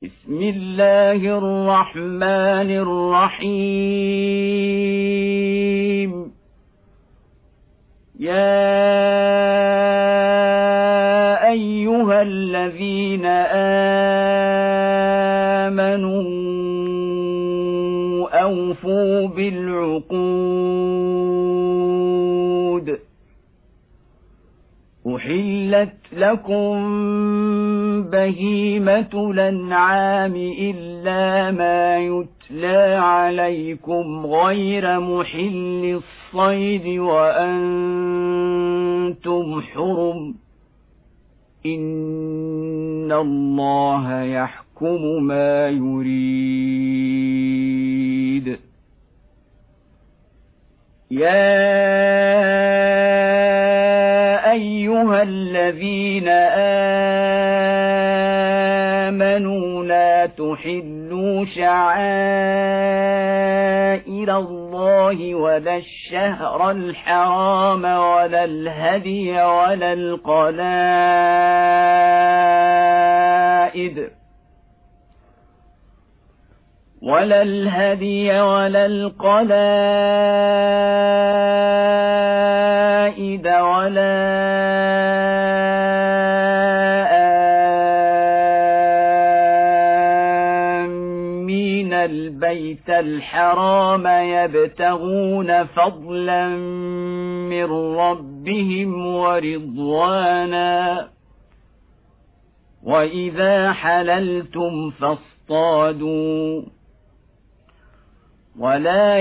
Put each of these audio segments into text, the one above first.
بسم الله الرحمن الرحيم. يا أيها الذين آمنوا أوفوا بالعقود. أحلت لكم بهيمة الأنعام إلا ما يتلى عليكم غير محل الصيد وأنتم حرم. إن الله يحكم ما يريد. يا أيها الذين آمنوا لا تحلوا شعائر الله ولا الشهر الحرام ولا الهدي ولا القلائد ولا آمين البيت الحرام يبتغون فضلا من ربهم ورضوانا. وإذا حللتم فاصطادوا ولا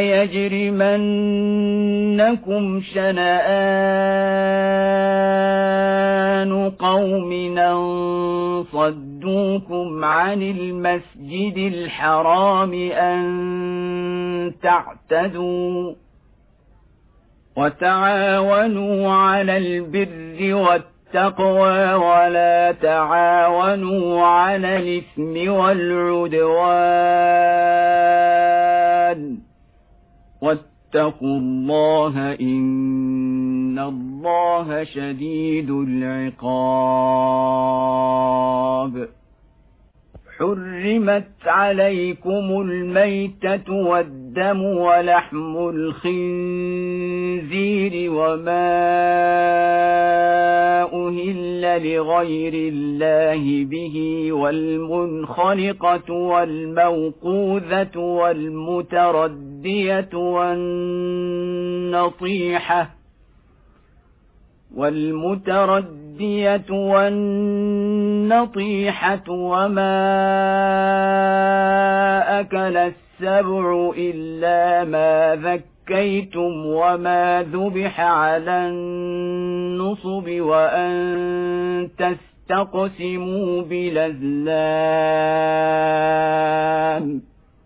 يجرمنكم شنآن قوم أن صدوكم عن المسجد الحرام أن تعتدوا. وتعاونوا على البر والتقوى ولا تعاونوا على الإثم والعدوان. واتقوا الله إن الله شديد العقاب. حرمت عليكم الميتة والدم ولحم الخنزير وما أهل لغير الله به والمنخنقة والموقوذة والمتردية والنطيحة وما أكل السبع إلا ما ذكيتم وما ذبح على النصب وأن تستقسموا بالأزلام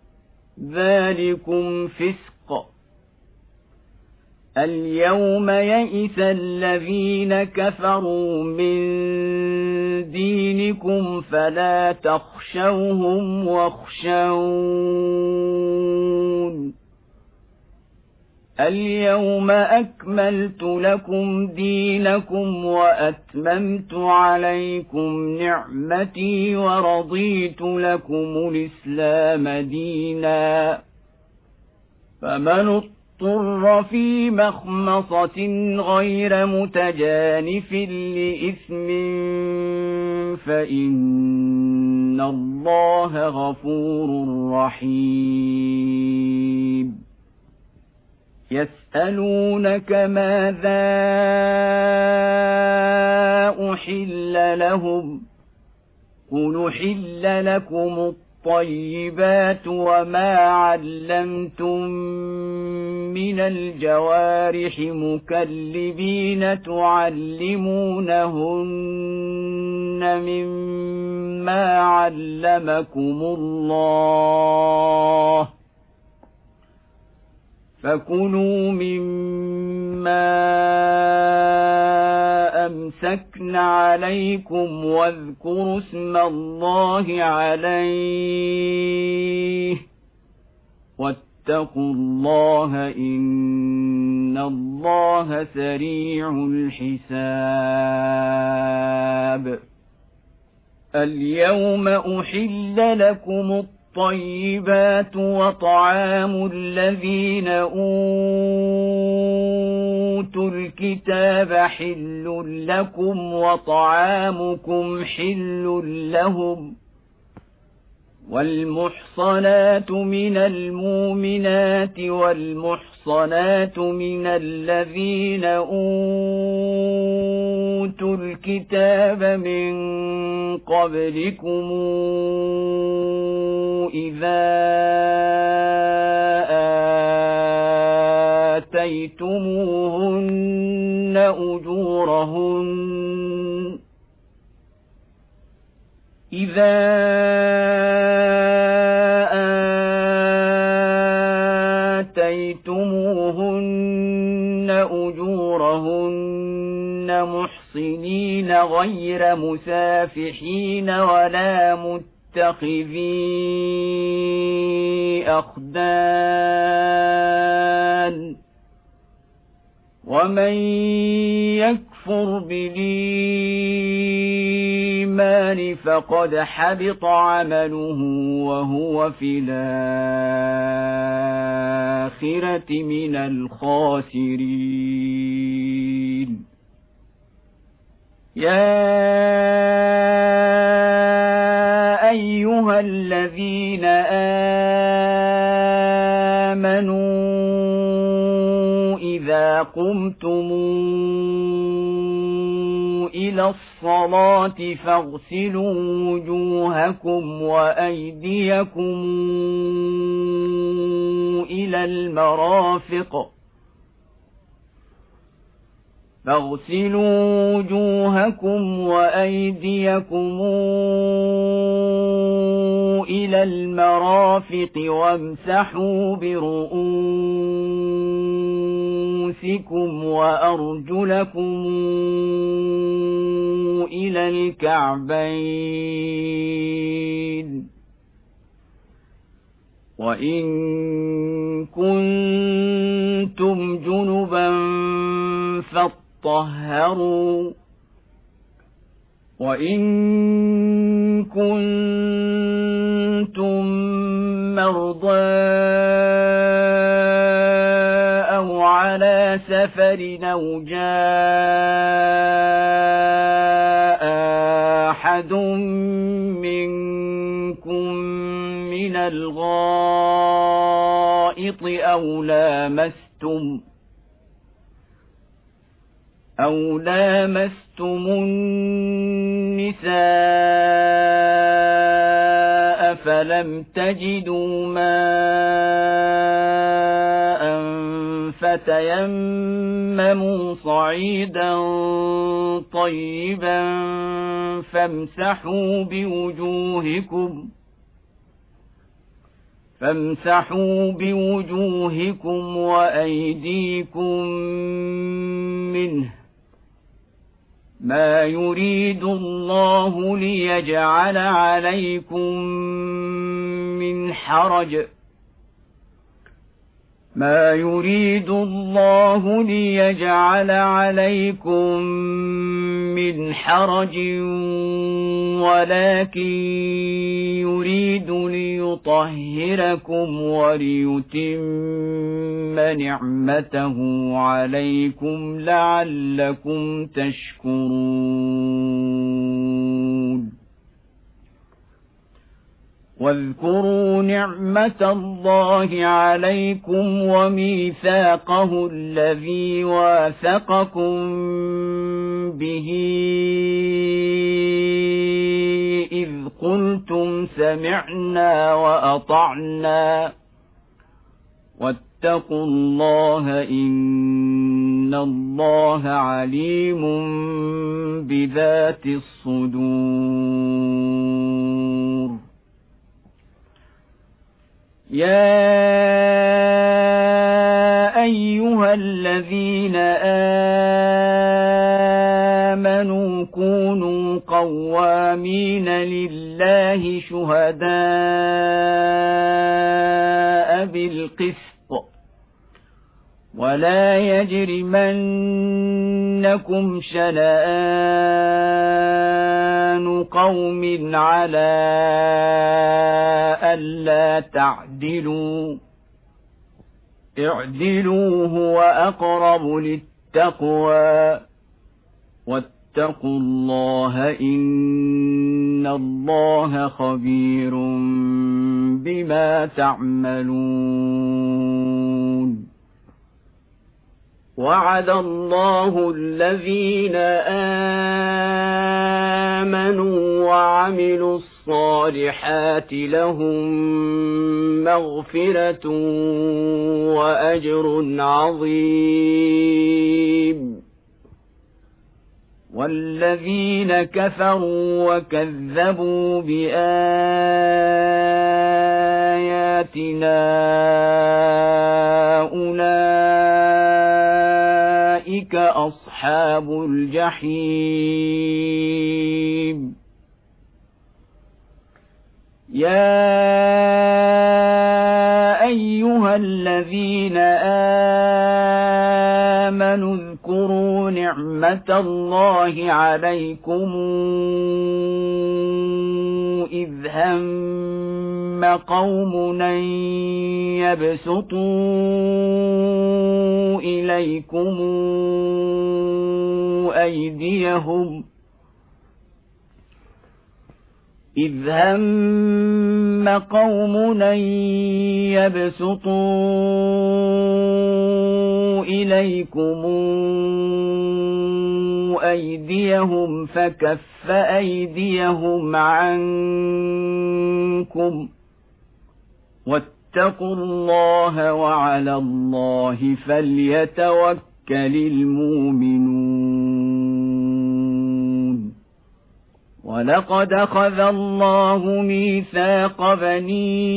ذلكم فسق. اليوم يئس الذين كفروا من دينكم فلا تخشوهم واخشون. اليوم أكملت لكم دينكم وأتممت عليكم نعمتي ورضيت لكم الإسلام دينا. فمن اضطر في مخمصة غير متجانف لإثم فإن الله غفور رحيم. يسألونك ماذا أحل لهم قل أحل لكم الطيبات وما علمتم من الجوارح مكلبين تعلمونهن مما علمكم الله فكلوا مما أمسكن عليكم واذكروا اسم الله عليه واتقوا الله إن الله سريع الحساب. اليوم أحل لكم الطيبات وطعام الذين أوتوا الكتاب حل لكم وطعامكم حل لهم والمحصنات من المؤمنات والمحصنات من الذين أوتوا الكتاب من قبلكم إذا آتيتموهن أجورهن محصنين غير مسافحين ولا متخذي أخدان ومن يكفر بالإيمان فقد حبط عمله وهو في الآخرة من الخاسرين يا أيها الذين آمنوا إذا قمتم إلى الصلاة فاغسلوا وجوهكم وأيديكم إلى المرافق وامسحوا برؤوسكم وأرجلكم إلى الكعبين وإن كنتم جنبا فاطهروا وإن كنتم مرضى أو على سفر أو جاء أحد منكم من الغائط أو لامستم النساء فلم تجدوا ماء فتيمموا صعيدا طيبا فامسحوا بوجوهكم وأيديكم منه ما يريد الله ليجعل عليكم من حرج ولكن يريد ليطهركم وليتم نعمته عليكم لعلكم تشكرون واذكروا نعمة الله عليكم وميثاقه الذي واثقكم به إذ قلتم سمعنا وأطعنا واتقوا الله إن الله عليم بذات الصدور يا أيها الذين آمنوا كونوا قوامين لله شهداء بالقسط ولا يجرمنكم شنآن قوم على ألا تعدلوا اعدلوا هو أقرب للتقوى واتقوا الله إن الله خبير بما تعملون وعد الله الذين آمنوا وعملوا الصالحات لهم مغفرة وأجر عظيم والذين كفروا وكذبوا بآياتنا أولئك أصحاب الجحيم يا أيها الذين آمنوا اذكروا نعمة الله عليكم إذ هم قوم أن يبسطوا إليكم أيديهم إذ هم قوم أن يبسطوا إليكم أيديهم فكف أيديهم عنكم واتقوا الله وعلى الله فليتوكل المؤمنون ولقد أخذ الله ميثاق بني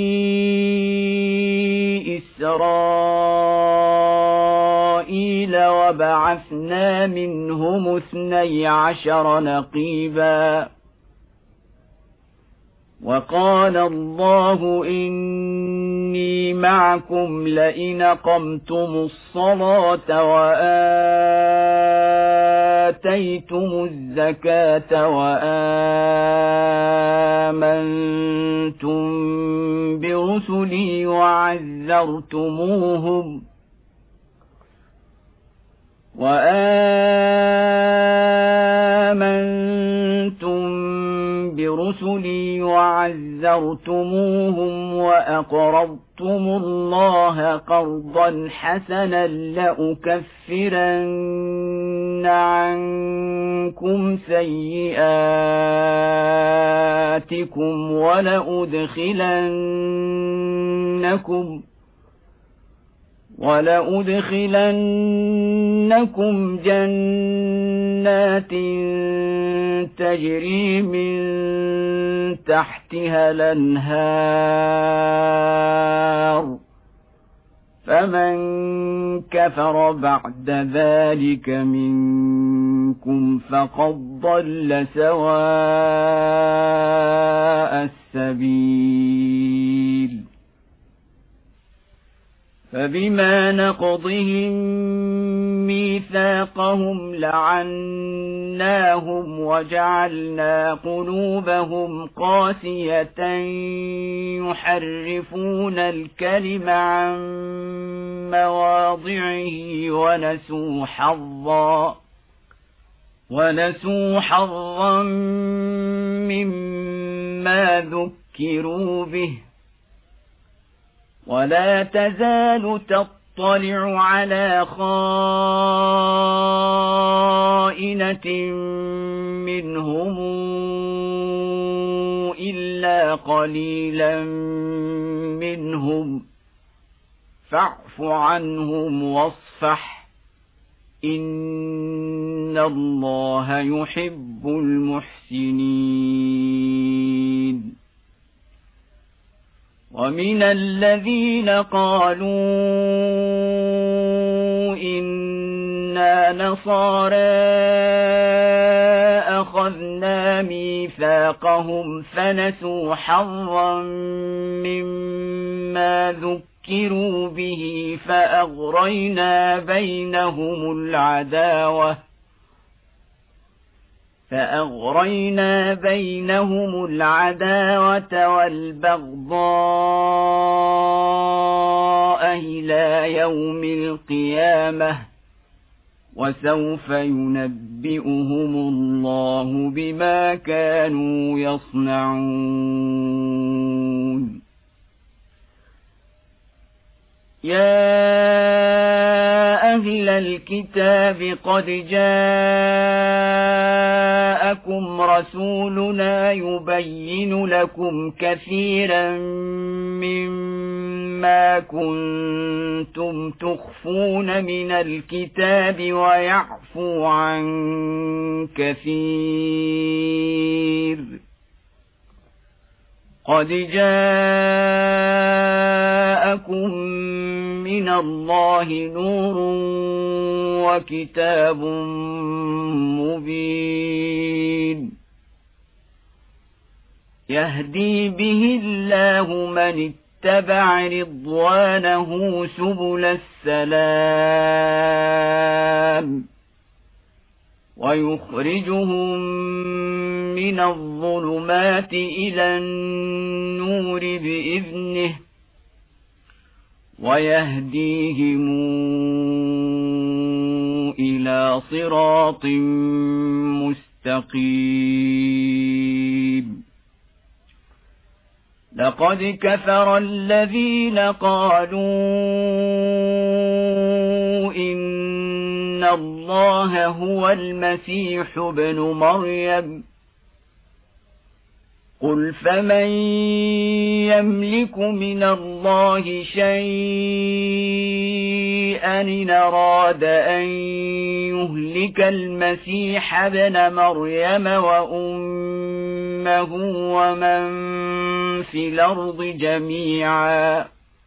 إسرائيل وبعثنا منهم 12 نقيبا وقال الله إني معكم لئن أقمتم الصلاة وآتيتم الزكاة وآمنتم برسلي وعزرتموهم وأقرضتم الله قرضا حسنا لأكفرن عنكم سيئاتكم ولأدخلنكم جنات تجري من تحتها الأنهار فمن كفر بعد ذلك منكم فقد ضل سواء السبيل فبما نقضهم ميثاقهم لعناهم وجعلنا قلوبهم قاسية يحرفون الكلم عن مواضعه ونسوا حظا مما ذكروا به ولا تزال تطلع على خائنة منهم إلا قليلا منهم فاعف عنهم واصفح إن الله يحب المحسنين ومن الذين قالوا إنا نصارى أخذنا ميثاقهم فنسوا حظا مما ذكروا به فأغرينا بينهم العداوة والبغضاء إلى يوم القيامة وسوف ينبئهم الله بما كانوا يصنعون يا أهل الكتاب قد جاءكم رسولنا يبين لكم كثيرا مما كنتم تخفون من الكتاب ويعفو عن كثير قد جاءكم من الله نور وكتاب مبين يهدي به الله من اتبع رضوانه سبل السلام ويخرجهم من الظلمات إلى النور بإذنه ويهديهم إلى صراط مستقيم لقد كفر الذين قالوا إن الله هو المسيح ابن مريم قل فمن يملك من الله شيئا إن أراد أن يهلك المسيح ابن مريم وأمه ومن في الأرض جميعا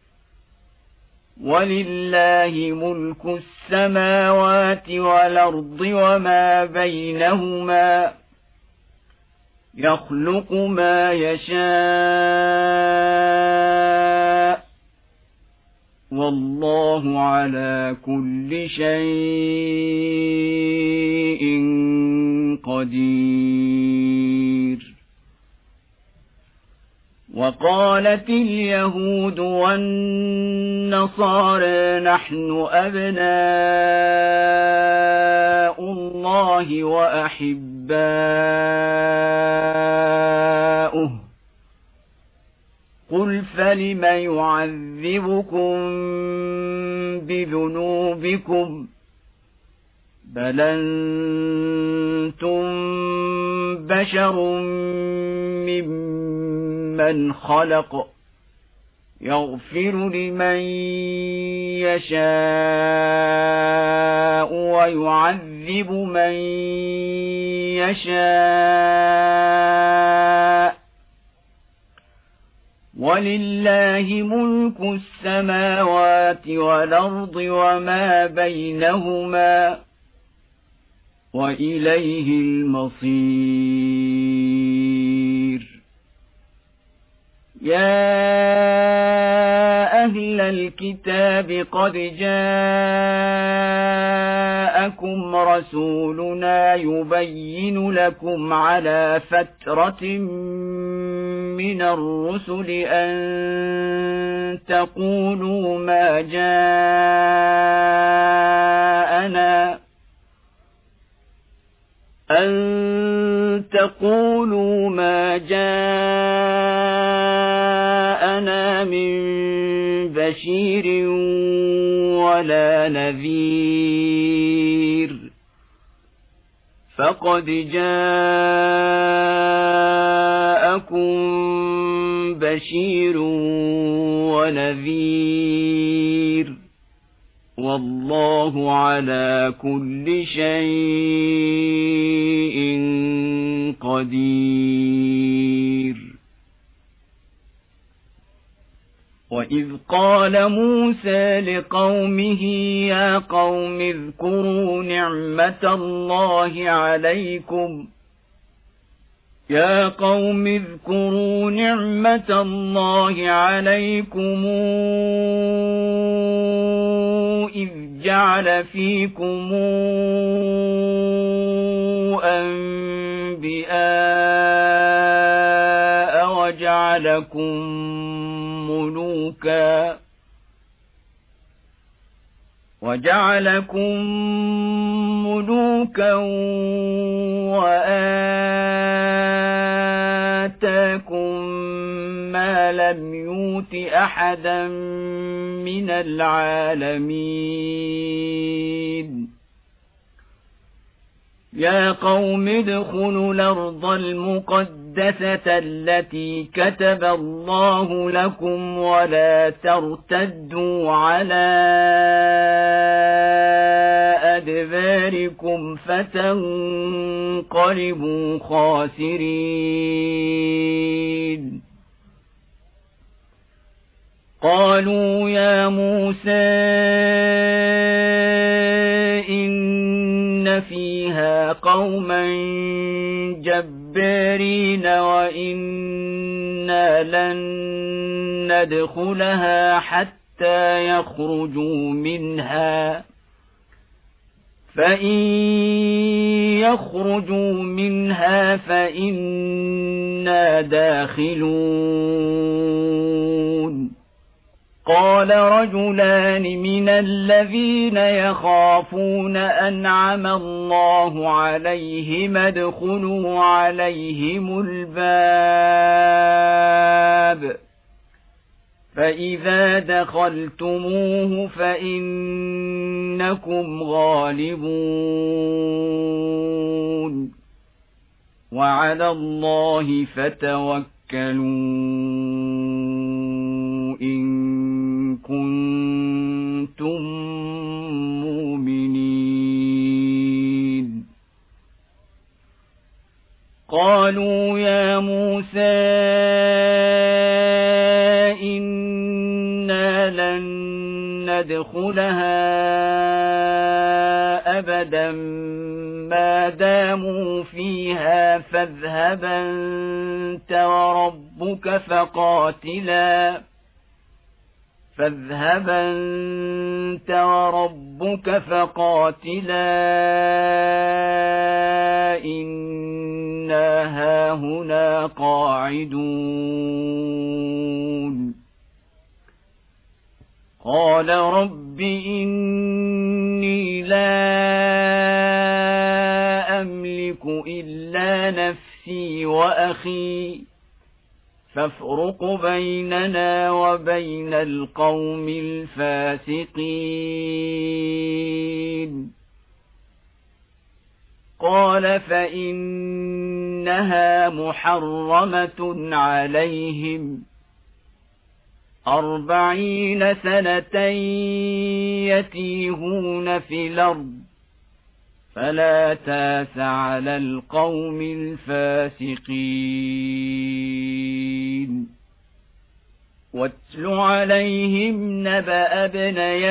ولله ملك السماوات والأرض وما بينهما يخلق ما يشاء والله على كل شيء قدير وقالت اليهود والنصارى نحن أبناء الله وأحباؤه قل فلم يعذبكم بذنوبكم بل أنتم بشر ممن خلق يغفر لمن يشاء ويعذب من يشاء ولله ملك السماوات والأرض وما بينهما وإليه المصير يا أهل الكتاب قد جاءكم رسولنا يبين لكم على فترة من الرسل أن تقولوا ما جاءنا من بشير ولا نذير فقد جاءكم بشير ونذير والله على كل شيء قدير وإذ قال موسى لقومه يا قوم اذكروا نعمة الله عليكم يا قوم اذكروا نعمة الله عليكم إذ جعل فيكم أنبياء وجعلكم ملوكا وآتاكم ما لم يؤت أحدا من العالمين يا قوم ادخلوا الأرض المقدسة التي كتب الله لكم ولا ترتدوا على أدباركم فتنقلبوا خاسرين قالوا يا موسى إن فيها قوما جبارين وإنا لن ندخلها حتى يخرجوا منها فإن يخرجوا منها فإنا داخلون قال رجلان من الذين يخافون أنعم الله عليهم ادخلوا عليهم الباب فإذا دخلتموه فإنكم غالبون وعلى الله فتوكلوا إن كنتم مؤمنين قالوا يا موسى إنا لن ندخلها أبدا ما داموا فيها فاذهب أنت وربك فقاتلا إنا هاهنا قاعدون قال رب إني لا أملك إلا نفسي وأخي فافرق بيننا وبين القوم الفاسقين قال فإنها محرمة عليهم 40 سنة يتيهون في الأرض فلا تاس على القوم الفاسقين واتل عليهم نبأ ابني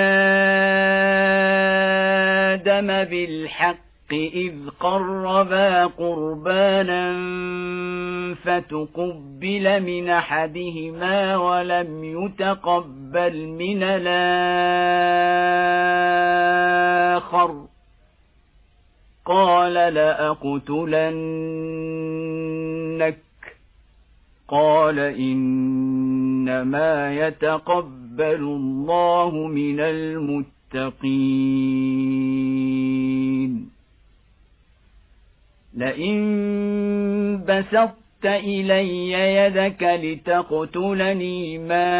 آدم بالحق إذ قربا قربانا فتقبل من أحدهما ولم يتقبل من الآخر قال لأقتلنك قال إنما يتقبل الله من المتقين لئن بسطت إلي يدك لتقتلني ما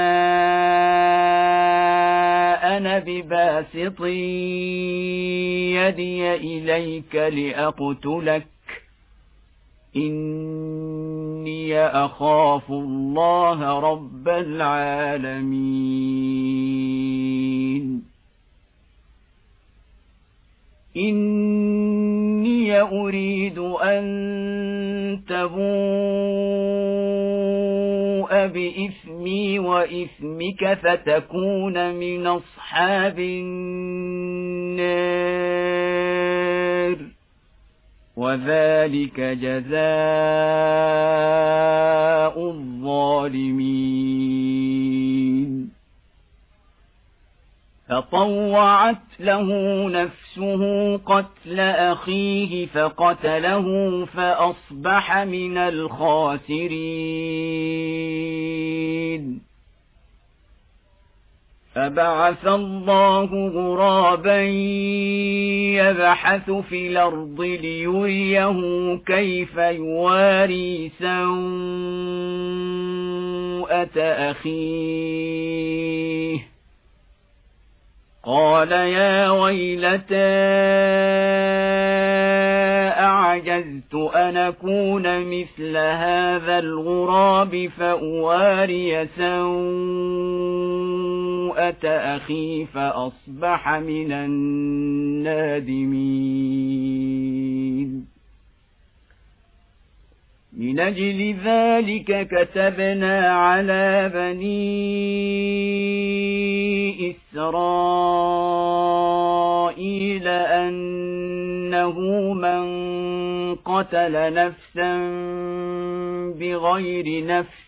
أنا بباسط يدي إليك لأقتلك إني أخاف الله رب العالمين إني أريد أن تبوء بإثمي وإثمك فتكون من أصحاب النار وذلك جزاء الظالمين. فطوعت له نفسه قتل أخيه فقتله فأصبح من الخاسرين. فبعث الله غرابا يبحث في الأرض ليريه كيف يواري سوءة أخيه. قال يا ويلتى أعجزت أن أكون مثل هذا الغراب فأواري سوءة أخي فأصبح من النادمين. من أجل ذلك كتبنا على بني إسرائيل أنه من قتل نفسا بغير نفس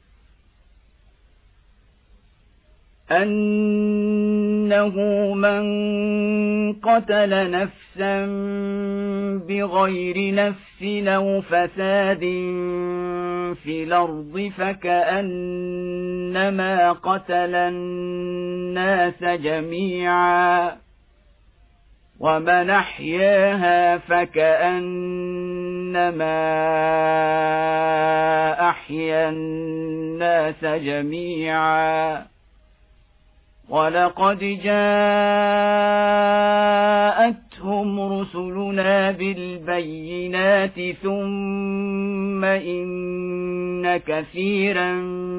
أو فساد في الأرض فكأنما قتل الناس جميعا ومن أحياها فكأنما أحيا الناس جميعا. ولقد جاءتهم رسلنا بالبينات ثم إن كثيرا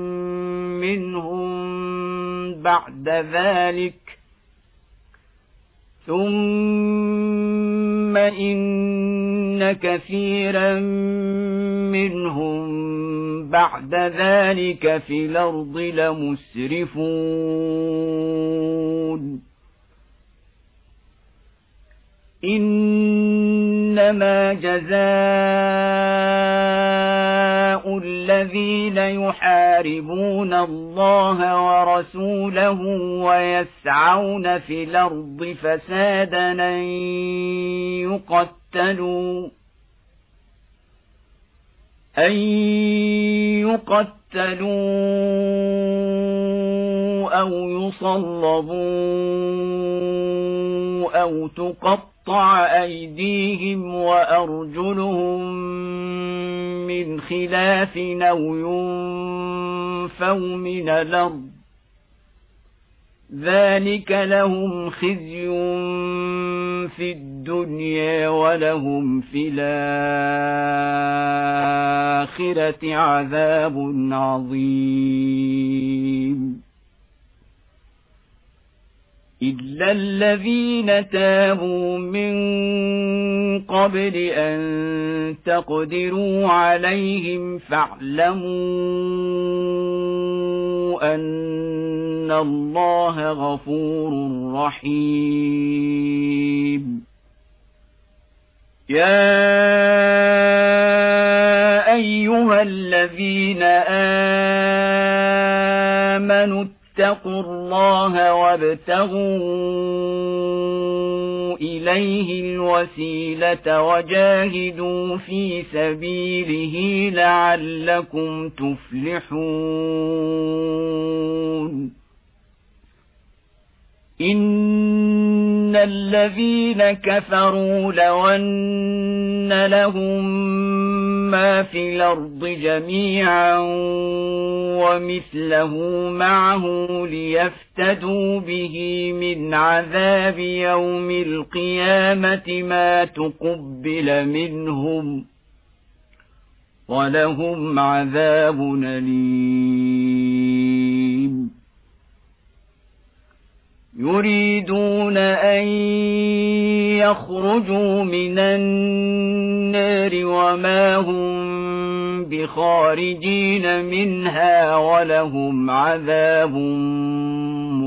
منهم بعد ذلك في الأرض لمسرفون. إنما جزاء الذين يحاربون الله ورسوله ويسعون في الأرض فسادا أن يقتلوا أو يصلبوا أو تقطع أيديهم وأرجلهم من خلاف أو ينفوا من الأرض. ذلك لهم خزي في الدنيا ولهم في الآخرة عذاب عظيم. إلا الذين تابوا من قبل أن تقدروا عليهم فاعلموا أن الله غفور رحيم. يا أيها الذين آمنوا اتقوا الله وابتغوا إليه الوسيلة وجاهدوا في سبيله لعلكم تفلحون. إن الذين كفروا لو أن لهم ما في الأرض جميعا ومثله معه ليفتدوا به من عذاب يوم القيامة ما تقبل منهم ولهم عذاب أليم. يريدون أن يخرجوا من النار وما هم بخارجين منها ولهم عذاب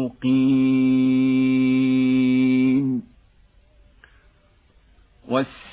مقيم.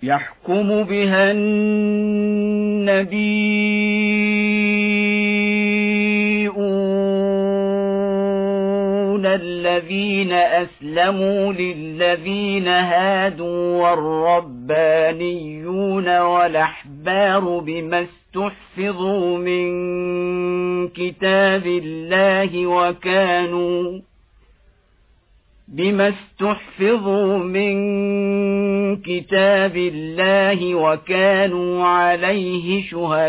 يحكم بها النبيون الذين أسلموا للذين هادوا والربانيون والأحبار بما استحفظوا من كتاب الله وكانوا عليه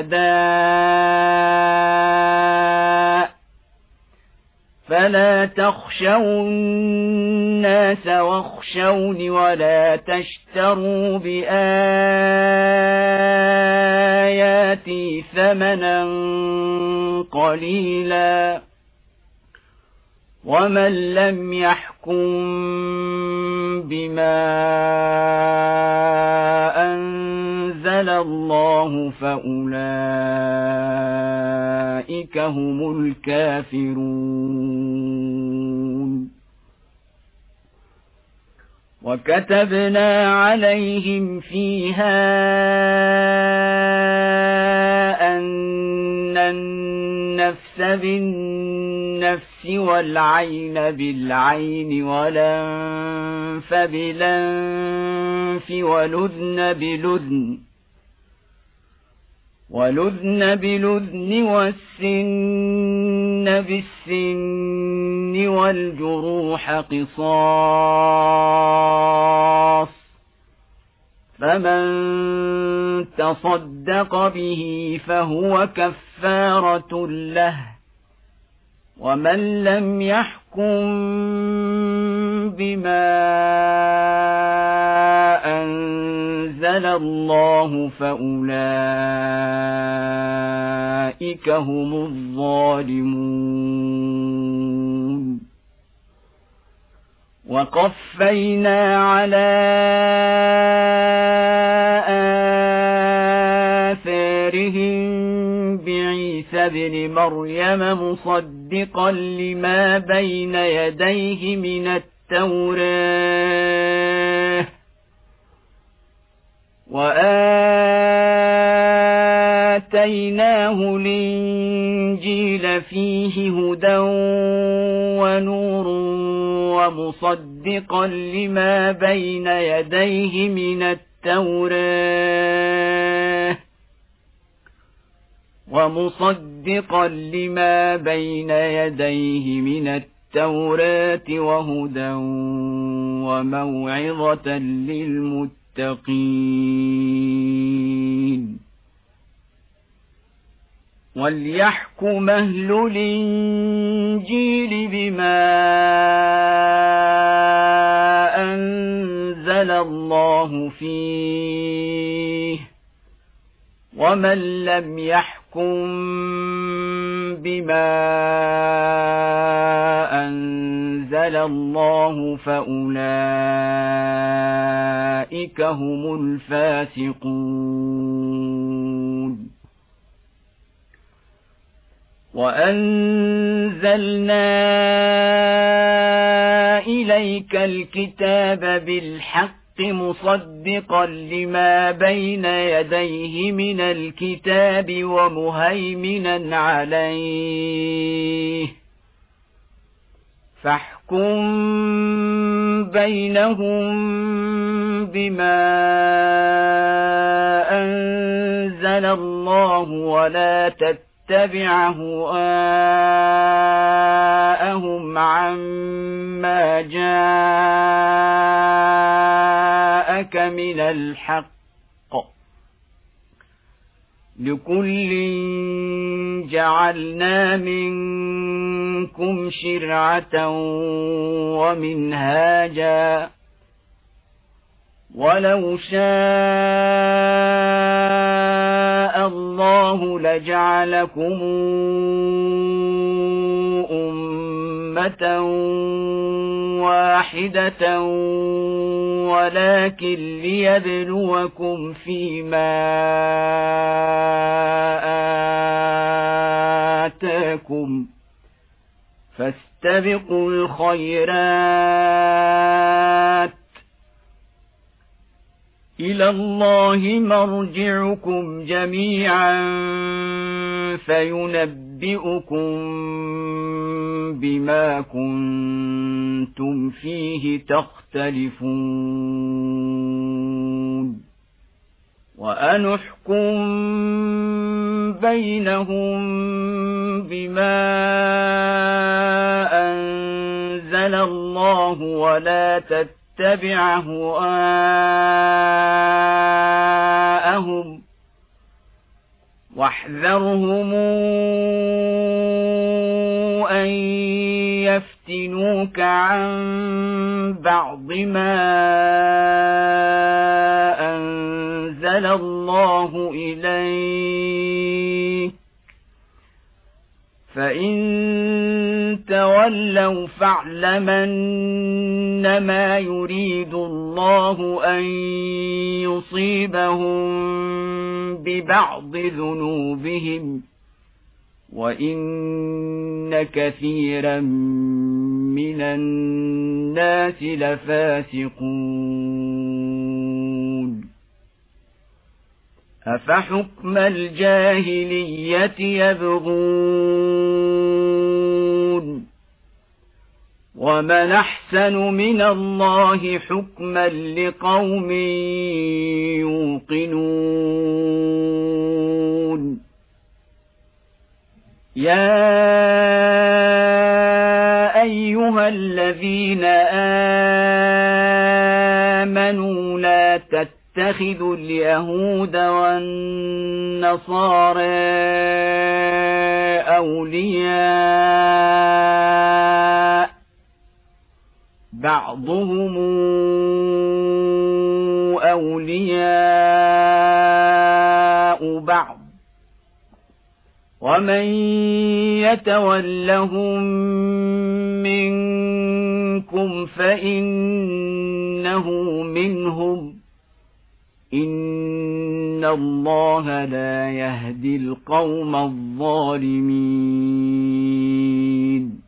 شهداء فلا تخشوا الناس واخشوني ولا تشتروا بآياتي ثمنا قليلا ومن لم يحكم بما أنزل الله فأولئك هم الكافرون وكتبنا عليهم فيها أن النفس بالنفس والعين بالعين والأنف بالأنف والأذن بالأذن والسن بالسن والجروح قصاص فمن تصدق به فهو كفارة له ومن لم يحكم بما أنزل الله فأولئك هم الظالمون وقفينا على آثارهم بعيسى ابن مريم مصدقا لما بين يديه من التوراة وآتيناه الإنجيل فيه هدى ونور ومصدقا لما بين يديه من التوراة وهدى وموعظة للمتقين وليحكم أهل الإنجيل بما أنزل الله فيه ومن لم يحكم بما أنزل الله فأولئك هم الفاسقون وأنزلنا إليك الكتاب بالحق مصدقا لما بين يديه من الكتاب ومهيمنا عليه فاحكم بينهم بما أنزل الله ولا تتبع هواءهم عما جاءك من الحق لكل جعلنا منكم شرعة ومنهاجا ولو شاء الله لجعلكم أمة واحدة ولكن ليبلوكم فيما آتاكم فاستبقوا الخيرات إلى الله مرجعكم جميعا فينبئكم بما كنتم فيه تختلفون وأن احكم بينهم بما أنزل الله ولا تتبع أهواءهم واحذرهم أن يفتنوك عن بعض ما أنزل الله إليك فإن تولوا فاعلم أنما يريد الله أن يصيبهم ببعض ذنوبهم وإن كثيرا من الناس لفاسقون أفحكم الجاهلية يبغون ومن أحسن من الله حكما لقوم يوقنون يا أيها الذين آمنوا لا تتخذوا اليهود والنصارى أولياء بعضهم أولياء بعض ومن يتولهم منكم فإنه منهم إن الله لا يهدي القوم الظالمين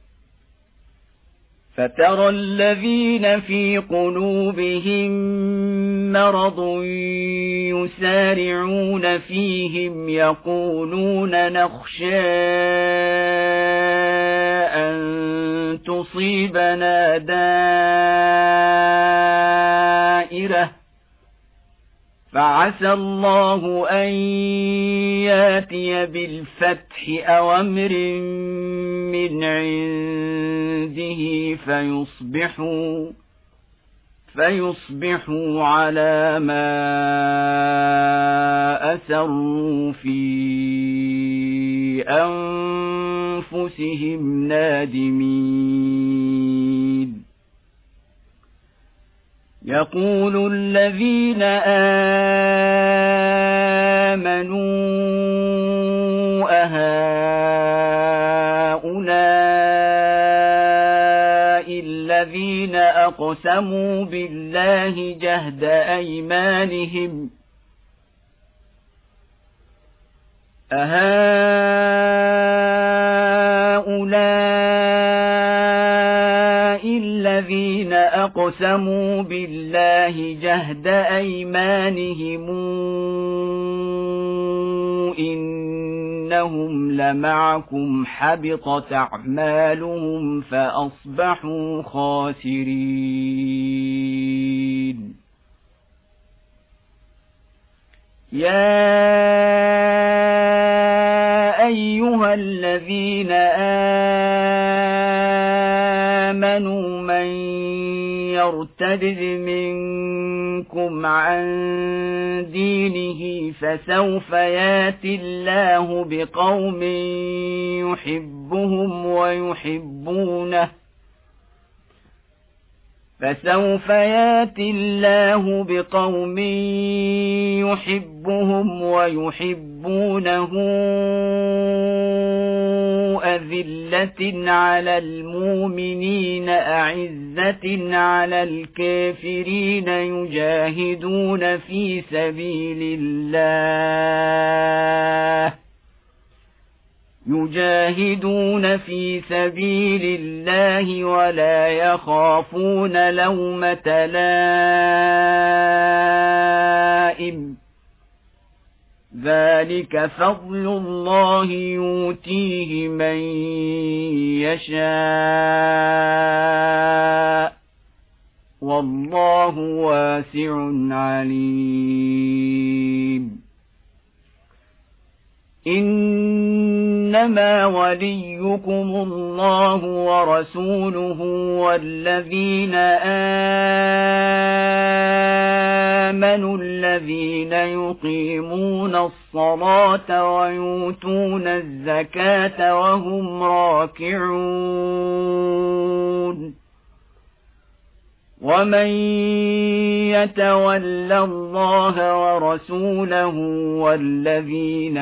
فترى الذين في قلوبهم مرض يسارعون فيهم يقولون نخشى أن تصيبنا دائرة فعسى الله أن ياتي بالفتح أو أمر من عنده فيصبحوا على ما أسروا في أنفسهم نادمين يقول الذين آمنوا أهؤلاء الذين أقسموا بالله جهد أيمانهم الذين أقسموا بالله جهد أيمانهم إنهم لمعكم حبطت أعمالهم فأصبحوا خاسرين يا أيها الذين آمنوا من يرتد منكم عن دينه فسوف ياتي الله بقوم يحبهم ويحبونه أذلة على المؤمنين أعزة على الكافرين يجاهدون في سبيل يجاهدون في سبيل الله ولا يخافون لومة لائم ذلك فضل الله يؤتيه من يشاء والله واسع عليم إنما وليكم الله ورسوله والذين آمنوا الذين يقيمون الصلاة ويؤتون الزكاة وهم راكعون ومن يتول الله ورسوله والذين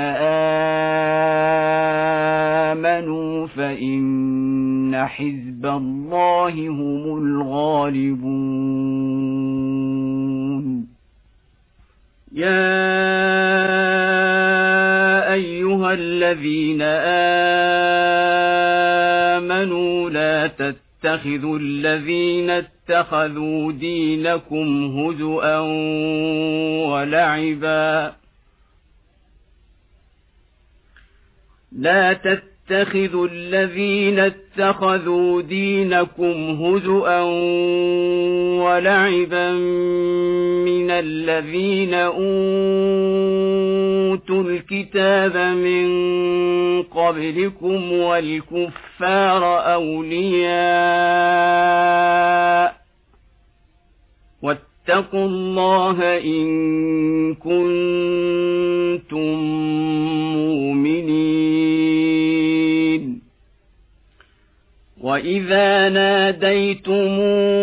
آمنوا فإن حزب الله هم الغالبون يا أيها الذين آمنوا لا تتخذوا الذين اتخذوا دينكم هزؤا ولعبا لا تتخذوا الذين اتخذوا دينكم هزؤا ولعبا من الذين أوتوا الكتاب من قبلكم والكفار أولياء واتقوا الله إن كنتم مؤمنين وإذا ناديتم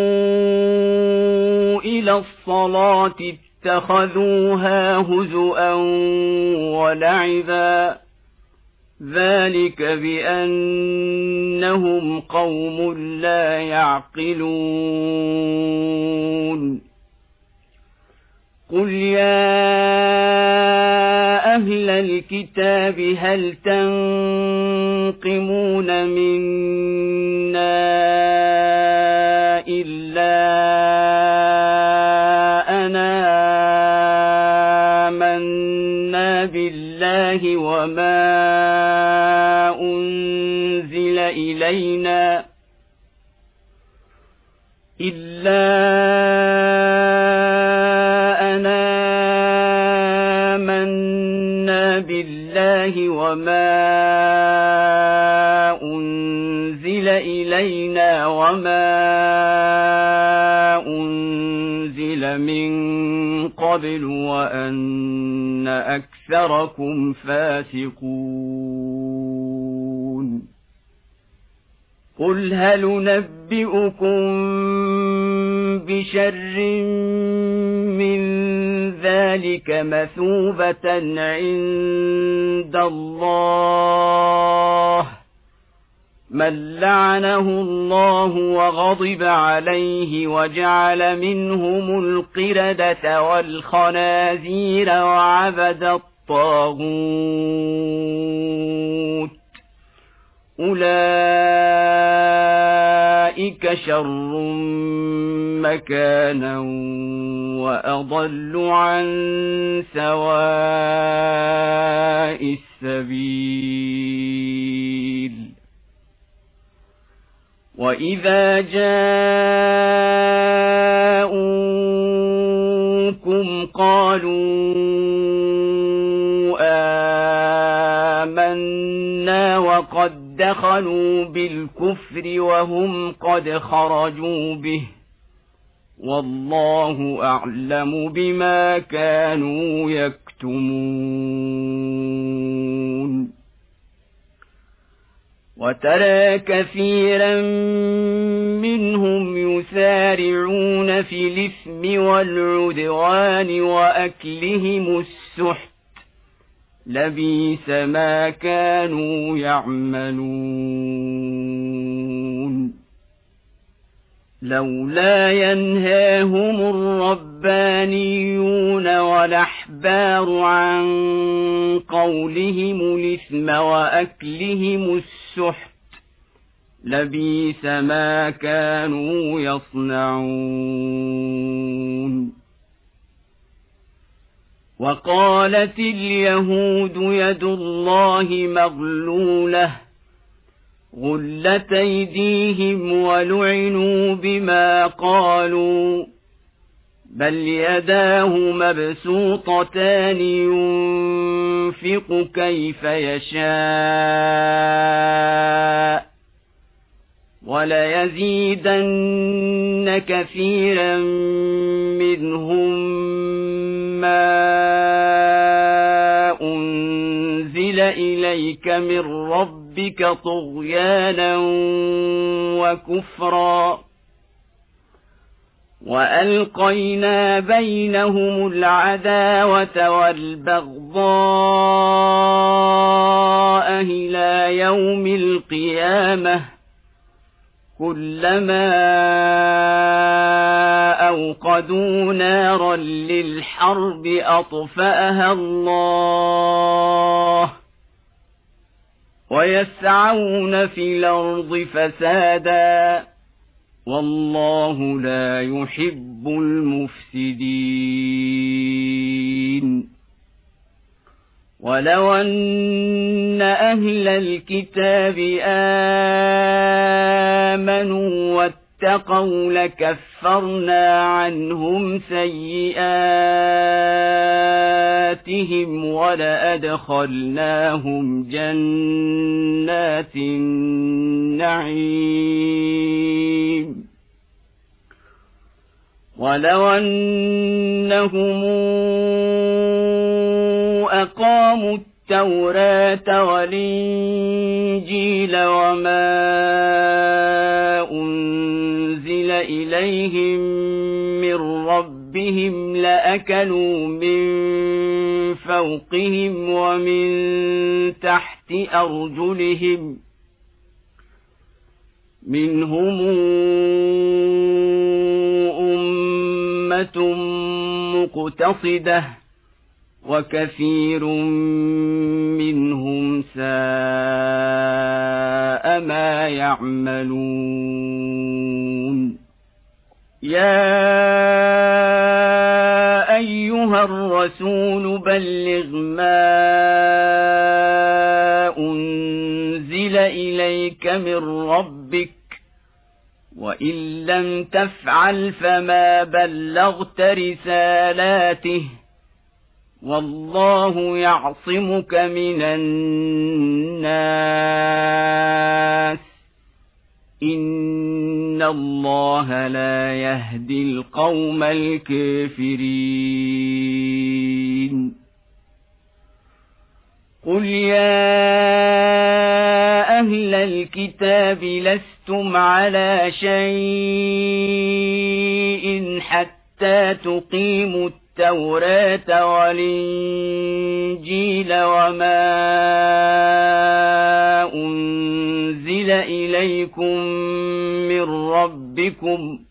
إلى الصلاة اتخذوها هزؤا ولعبا ذلك بأنهم قوم لا يعقلون قل يا أهل الكتاب هل تنقمون منا إلا أنا آمنا بالله وما أنزل إلينا وما أنزل من قبل وأن أكثركم فاسقون قل هل ننبئكم بشر من ذلك مثوبة عند الله من لعنه الله وغضب عليه وجعل منهم القردة والخنازير وعبد الطاغوت أولئك شر مكانا وأضل عن سواء السبيل وإذا جاءوكم قالوا آمنا وقد دخلوا بالكفر وهم قد خرجوا به والله أعلم بما كانوا يكتمون وترى كثيرا منهم يسارعون في الإثم والعدوان وأكلهم السحت لبئس ما كانوا يعملون لولا ينهاهم الربانيون والأحبار عن قولهم الإثم وأكلهم السحت لبئس ما كانوا يصنعون وقالت اليهود يد الله مغلولة غلت أيديهم ولعنوا بما قالوا بل يداه مبسوطتان ينفق كيف يشاء وليزيدن كثيرا منهم ما أنزل إليك من ربك طغيانا وكفرا وألقينا بينهم العداوة والبغضاء إلى يوم القيامة كلما أوقدوا نارا للحرب أطفأها الله ويسعون في الأرض فسادا والله لا يحب المفسدين ولو أن أهل الكتاب آمنوا واتقوا لكفرنا عنهم سيئاتهم ولأدخلناهم جنات النعيم ولو أنهم أقاموا التوراة والإنجيل وما أنزل إليهم من ربهم لأكلوا من فوقهم ومن تحت أرجلهم منهم أمة مقتصدة وكثير منهم ساء ما يعملون يا أيها الرسول بلغ ما أنزل إليك من ربك وإن لم تفعل فما بلغت رسالاته والله يعصمك من الناس إن الله لا يهدي القوم الكافرين قل يا أهل الكتاب لستم على شيء حتى تقيموا التوراة والإنجيل وما أنزل إليكم من ربكم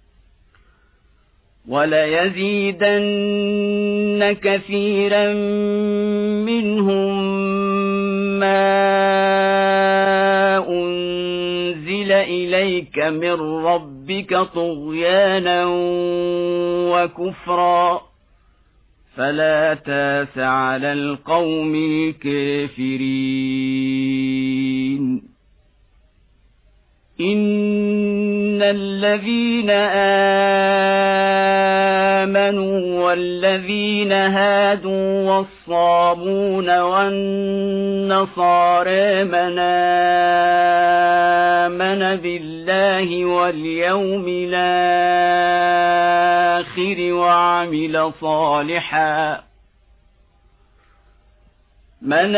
وليزيدن كثيرا منهم ما أنزل إليك من ربك طغيانا وكفرا فلا تاس على القوم الكافرين إن الذين آمنوا والذين هادوا والصابون والنصارى من آمن بالله واليوم الآخر وعمل صالحا من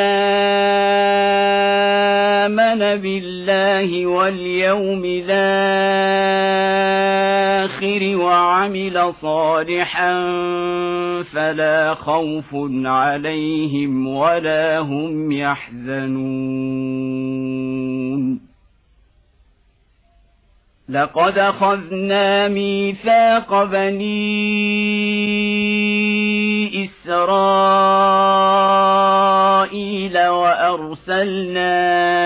آمن بالله واليوم الآخر وعمل صالحا فلا خوف عليهم ولا هم يحزنون لقد أخذنا ميثاق بني إسرائيل أرسلنا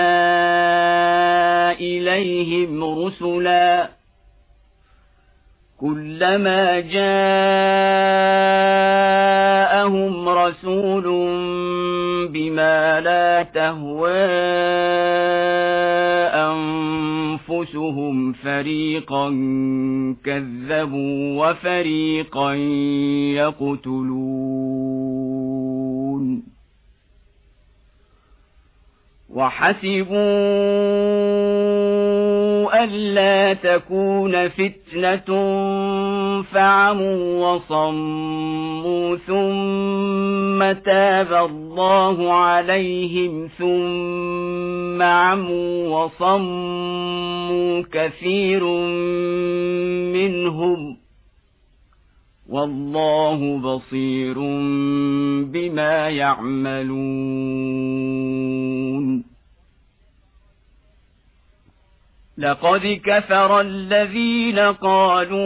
إليهم رسلا كلما جاءهم رسول بما لا تهوى أنفسهم فريقا كذبوا وفريقا يقتلون وحسبوا ألا تكون فتنة فعموا وصموا ثم تاب الله عليهم ثم عموا وصموا كثير منهم والله بصير بما يعملون لقد كفر الذين قالوا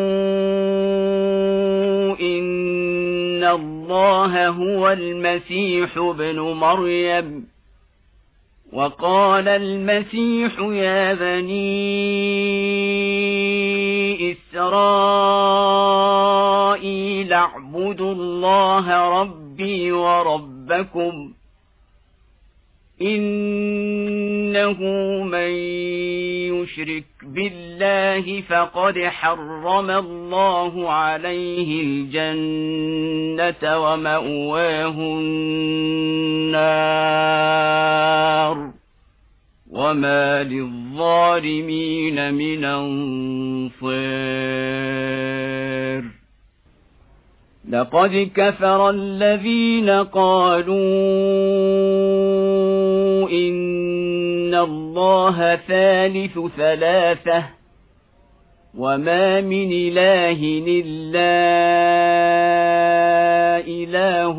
إن الله هو المسيح ابن مريم وقال المسيح يا بني إسرائيل اعبدوا الله ربي وربكم إنه من يشرك بالله فقد حرم الله عليه الجنة ومأواه النار وما للظالمين من أنصار لقد كفر الذين قالوا إن الله ثالث ثلاثة وما من إله إلا إله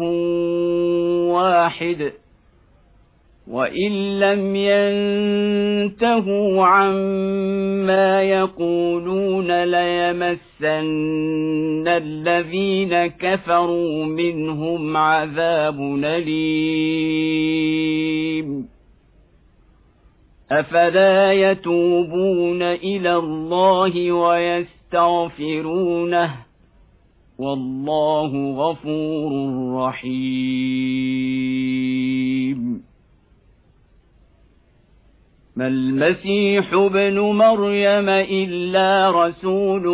واحد وإن لم ينتهوا عما يقولون ليمسن الذين كفروا منهم عذاب أليم أفلا يتوبون إلى الله ويستغفرونه والله غفور رحيم ما المسيح ابن مريم إلا رسول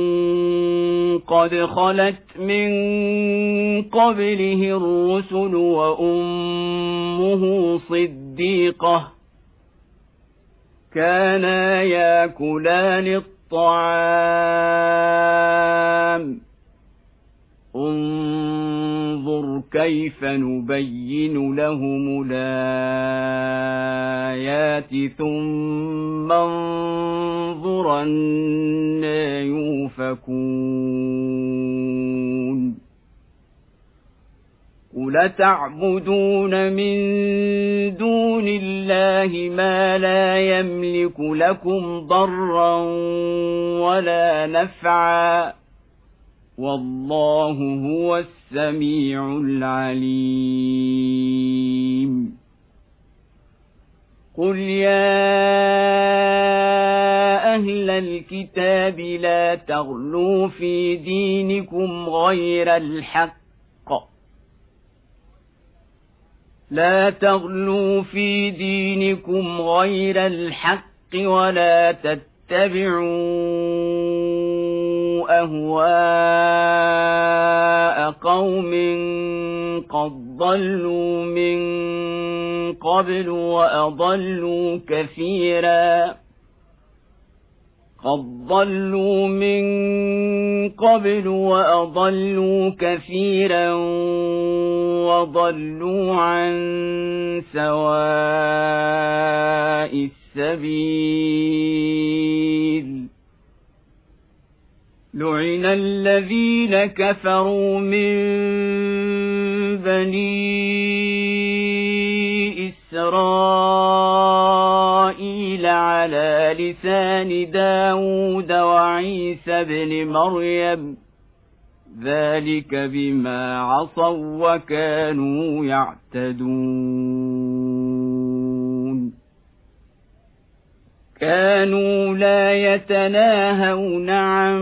قد خلت من قبله الرسل وأمه صديقة كانا ياكلان الطعام انظر كيف نبين لهم الآيات ثم انظر أنى يؤفكون قل تعبدون من دون الله ما لا يملك لكم ضرا ولا نفعا والله هو السميع العليم قل يا أهل الكتاب لا تغلوا في دينكم غير الحق ولا تتبعوا أهواء قوم قد ضلوا من قبل وأضلوا كثيرا وضلوا عن سواء السبيل لعن الذين كفروا من بني إسرائيل على لسان داود وعيسى بن مريم ذلك بما عصوا وكانوا يعتدون كانوا لا يتناهون عن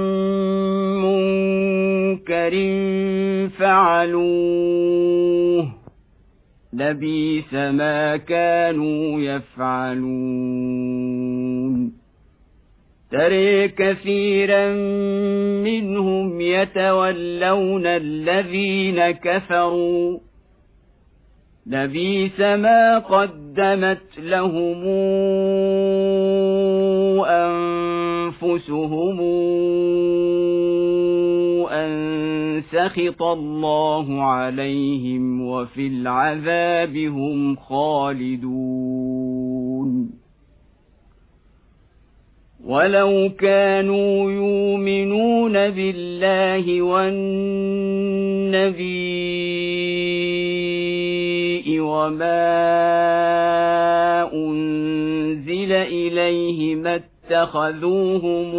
منكر فعلوه لبئس ما كانوا يفعلون ترى كثيرا منهم يتولون الذين كفروا لبئس ما قدمت لهم أنفسهم أن سخط الله عليهم وفي العذاب هم خالدون ولو كانوا يؤمنون بالله والنبي وما أنزل إليه ما اتخذوهم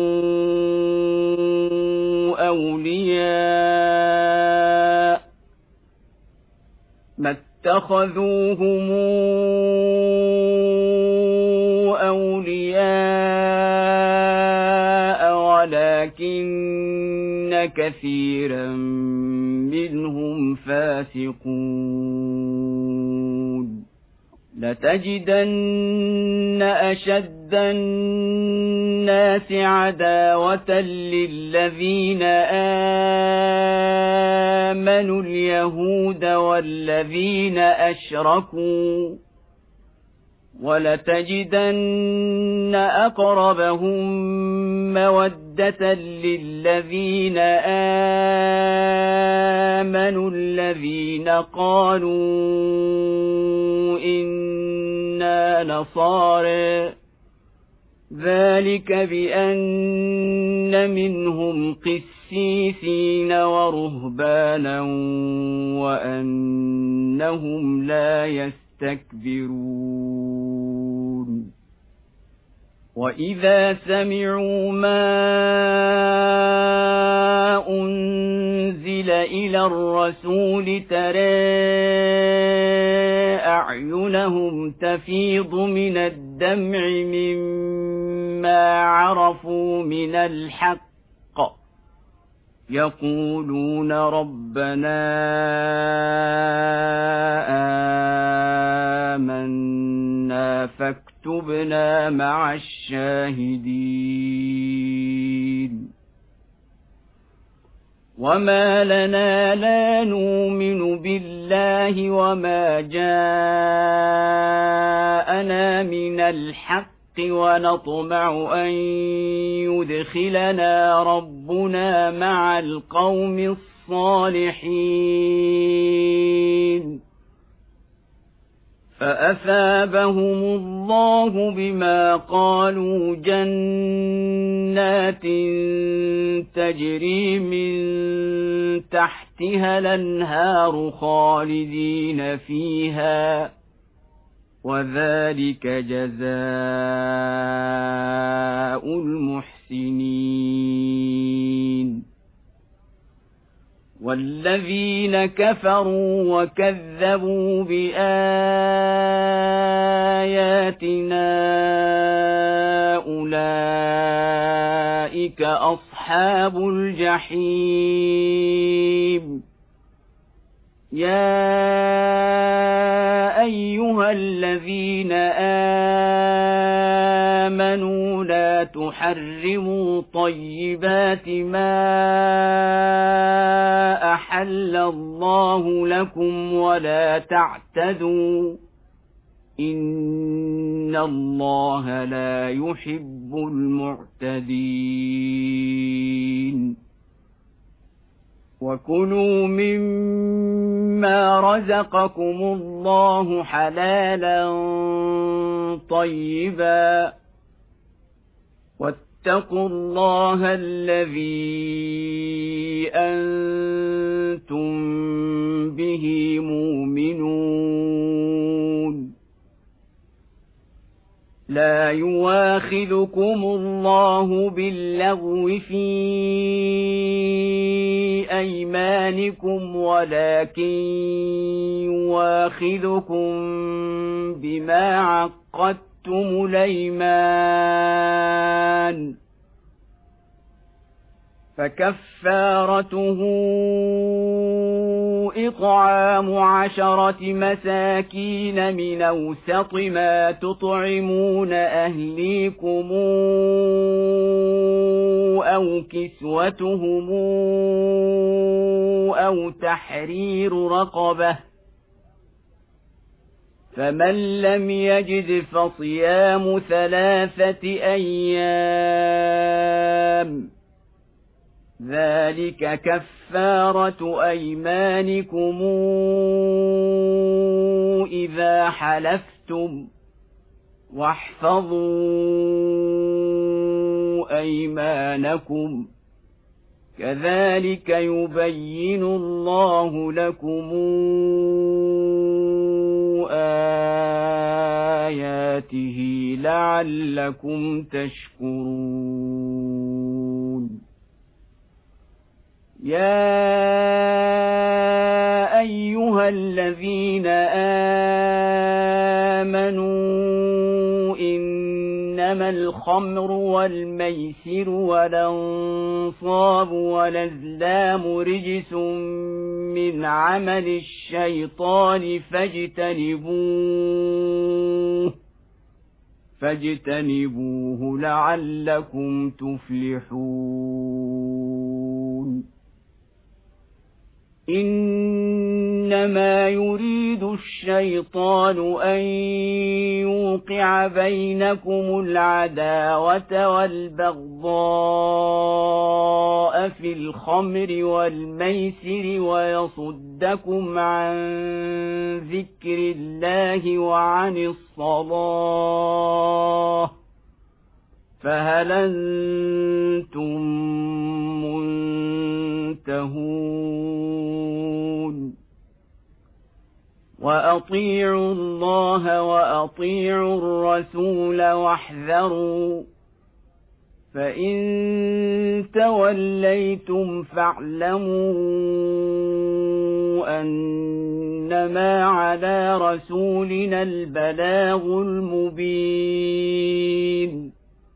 أولياء ولكن كثيرا منهم فاسقون لتجدن أشد الناس عداوة للذين آمنوا اليهود والذين أشركوا ولتجدن أقربهم مودة للذين آمنوا الذين قالوا إنا نصارى ذلك بأن منهم قسيسين ورهبانا وأنهم لا يستكبرون وإذا سمعوا ما أنزل إلى الرسول ترى أعينهم تفيض من الدمع مما عرفوا من الحق يقولون ربنا آمنا فاكتبنا مع الشاهدين وما لنا لا نؤمن بالله وما جاءنا من الحق ونطمع أن يدخلنا ربنا مع القوم الصالحين فأثابهم الله بما قالوا جنات تجري من تحتها الأنهار خالدين فيها وذلك جزاء المحسنين والذين كفروا وكذبوا بآياتنا أولئك أصحاب الجحيم يا أيها الذين آمنوا لا تحرموا طيبات ما أحل الله لكم ولا تعتدوا إن الله لا يحب المعتدين وكلوا مما رزقكم الله حلالا طيبا واتقوا الله الذي أنتم به مؤمنون لا يواخذكم الله باللغو في أيمانكم ولكن يواخذكم بما عقدتم حلفتم الأيمان فكفارته إطعام 10 مساكين من أوسط ما تطعمون أهليكم أو كسوتهم أو تحرير رقبة فمن لم يجد فصيام 3 أيام ذلك كفارة أيمانكم إذا حلفتم واحفظوا أيمانكم كذلك يبين الله لكم آياته لعلكم تشكرون يا أيها الذين آمنوا إنما الخمر والميسر والأنصاب والأزلام رجس من عمل الشيطان فاجتنبوه لعلكم تفلحون إنما يريد الشيطان أن يوقع بينكم العداوة والبغضاء في الخمر والميسر ويصدكم عن ذكر الله وعن الصلاة فهل أنتم منتهون وأطيعوا الله وأطيعوا الرسول واحذروا فإن توليتم فاعلموا أنما على رسولنا البلاغ المبين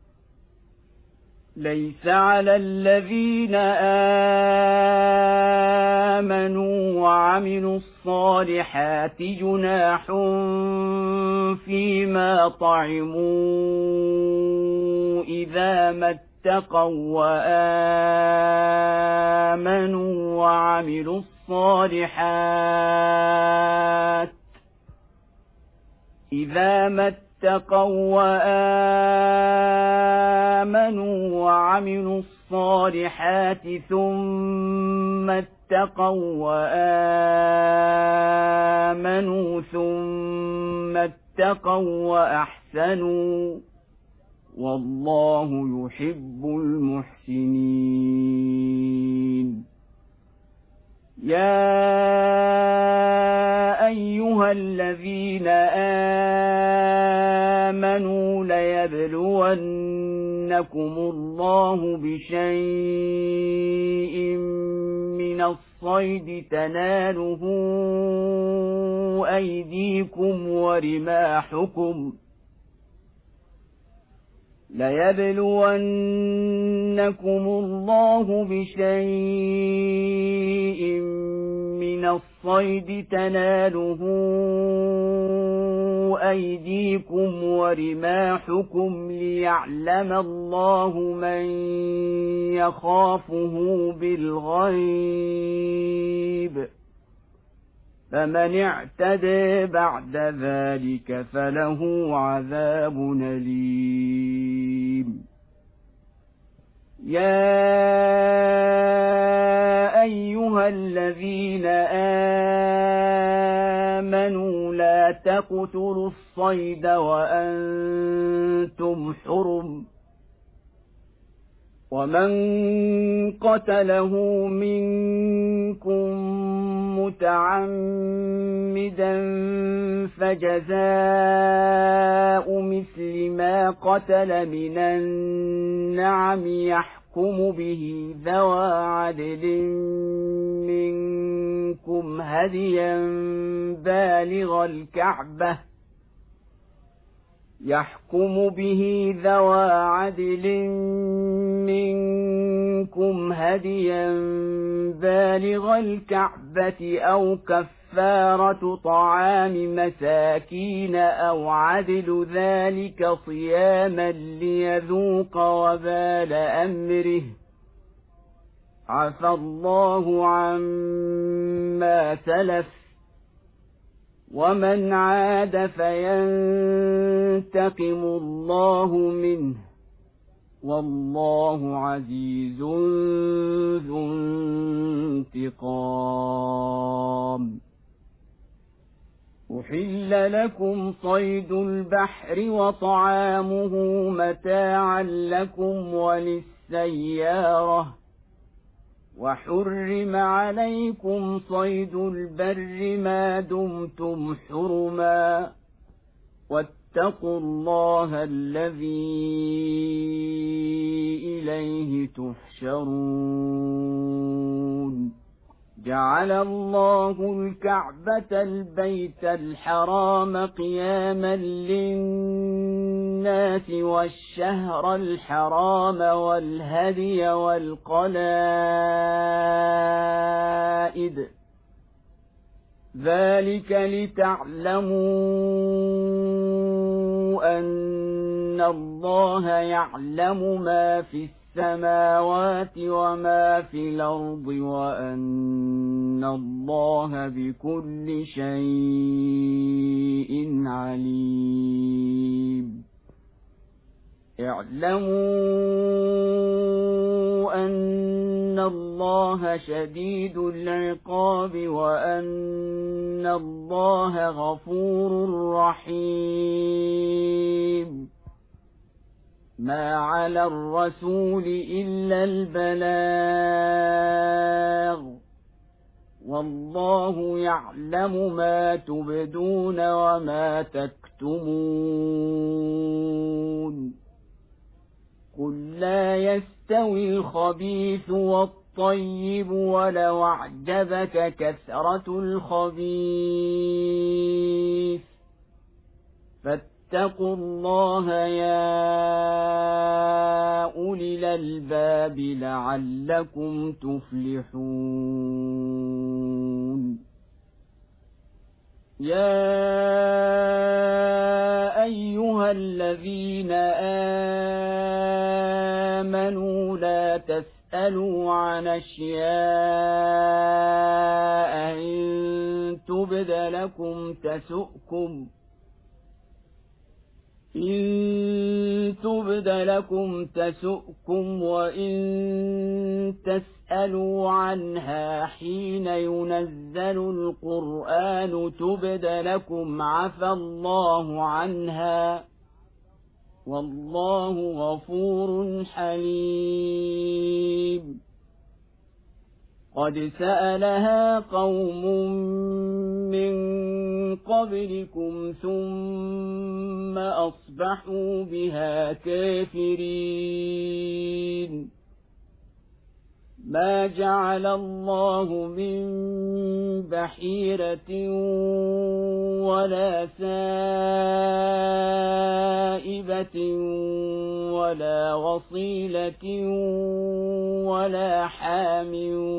ليس على الذين آمنوا وعملوا الصالحات جناح فيما طعموا إذا ما اتقوا وآمنوا وعملوا الصالحات إذا ما اتقوا وآمنوا وعملوا الصالحات ثم اتقوا وآمنوا ثم اتقوا وأحسنوا والله يحب المحسنين يا أيها الذين آمنوا ليبلونكم الله بشيء من الصيد تناله أيديكم ورماحكم ليبلونكم الله بشيء من الصيد تناله أيديكم ورماحكم ليعلم الله من يخافه بالغيب فمن اعتدى بعد ذلك فله عذاب أليم يا أيها الذين آمنوا لا تقتلوا الصيد وأنتم حرم ومن قتله منكم متعمدا فجزاء مثل ما قتل من النعم يحكم به ذوى عدل منكم هديا بالغ الكعبة يحكم به ذوى عدل منكم هديا بالغ الكعبة أو كفارة طعام مساكين أو عدل ذلك صياما ليذوق وبال أمره عفى الله عما سلف ومن عاد فينتقم الله منه والله عزيز ذو انتقام. أحل لكم صيد البحر وطعامه متاعا لكم وللسيارة وحرم عليكم صيد البر ما دمتم حرما واتقوا الله الذي إليه تحشرون. جعل الله الكعبة البيت الحرام قياما للناس والشهر الحرام والهدي والقلائد ذلك لتعلموا أن الله يعلم ما في السماوات وما في الأرض وأن الله بكل شيء عليم. اعلموا أن الله شديد العقاب وأن الله غفور رحيم. ما على الرسول إلا البلاغ والله يعلم ما تبدون وما تكتمون. قل لا يستوي الخبيث والطيب ولو أعجبك كثرة الخبيث فاتقوا الله يا أولي الألباب لعلكم تفلحون. يا أيها الذين آمنوا لا تسألوا عن أشياء إن تبد لكم تسؤكم وإن تسألوا عنها حين ينزل القرآن تبد لكم عفى الله عنها والله غفور حليم. قد سألها قوم من قبلكم ثم أصبحوا بها كافرين. ما جعل الله من بحيرة ولا سائبة ولا وصيلة ولا حام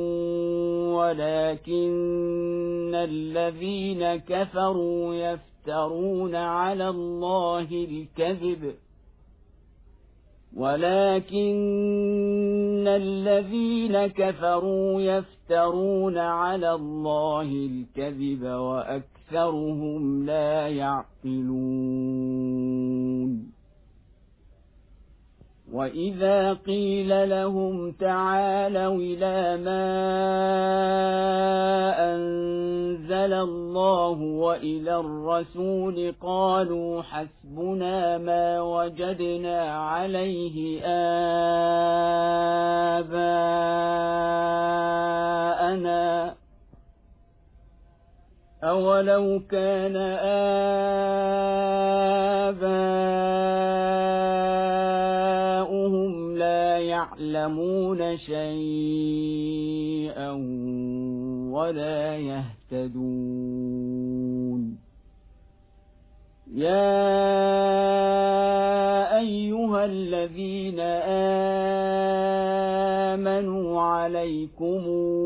ولكن الذين كفروا يفترون على الله الكذب وأكثرهم لا يعقلون. وإذا قيل لهم تعالوا إلى ما أنزل الله وإلى الرسول قالوا حسبنا ما وجدنا عليه آباءنا أولو كان آباؤهم لا يعلمون شيئا ولا يهتدون. يا الذين آمنوا عليكم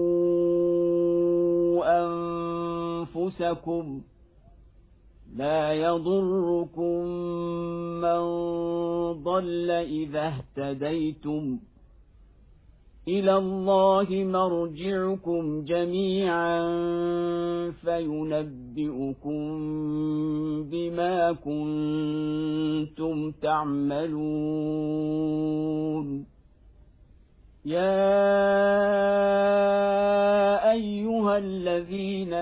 أنفسكم لا يضركم من ضل إذا اهتديتم إلى الله مرجعكم جميعا فينبئكم بما كنتم تعملون يا أيها الذين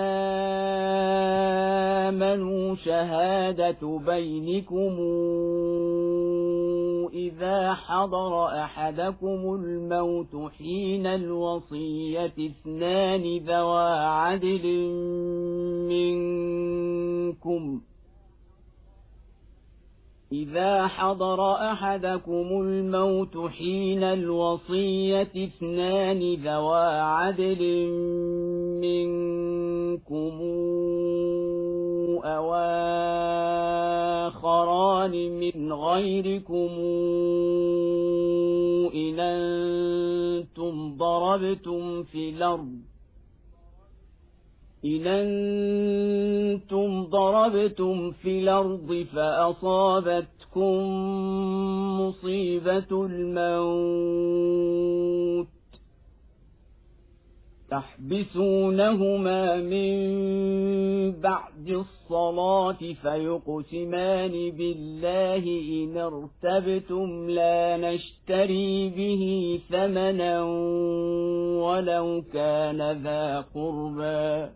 آمنوا شهادة بينكم إذا حضر أحدكم الموت حين الوصية اثنان ذوى عدل منكم إذا حضر أحدكم الموت حين الوصية اثنان ذوى عدل منكم أو آخران من غيركم إن أنتم ضربتم في الأرض فأصابتكم مصيبة الموت تحبسونهما من بعد الصلاة فيقسمان بالله إن ارتبتم لا نشتري به ثمنا ولو كان ذا قربى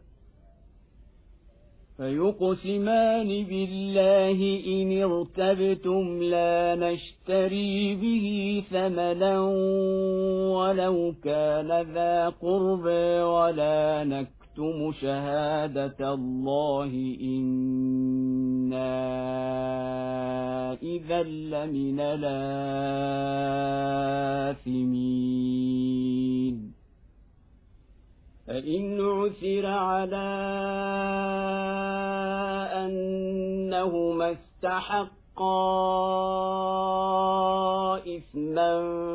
فيقسمان بالله إن ارتبتم لا نشتري به ثمنا ولو كان ذا قربى ولا نكتم شهادة الله إنا إذا لمن الآثمين فإن عثر على أنهما استحقا إثما